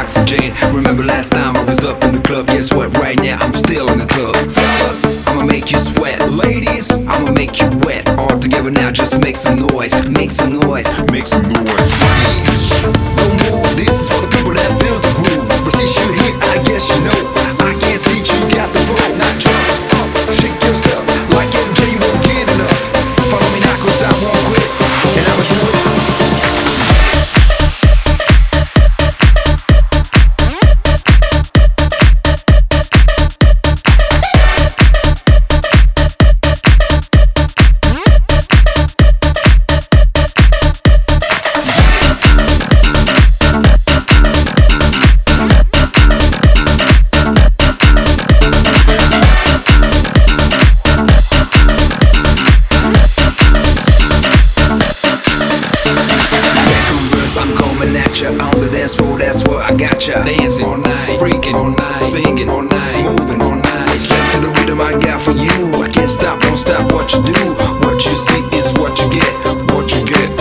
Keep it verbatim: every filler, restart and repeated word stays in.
Sexy Jane. Remember last time I was up in the club? Guess what? Right now I'm still in the club. Fellas, I'ma make you sweat. Ladies, I'ma make you wet. All together now, just make some noise. Make some noise. Make some noise. No more. This is for the people that feels the groove. But since you're here, I guess you know I can't see you got the flow. Now jump up, shake yourself like M J, you won't get enough. Follow me now, cause I won't quit, and I'ma do it. I'm coming at ya on the dance floor, that's where I got ya. Dancing all night, freaking all night, singing all night, moving all night. Slip to the rhythm I got for you. I can't stop, won't stop what you do. What you see is what you get, what you get.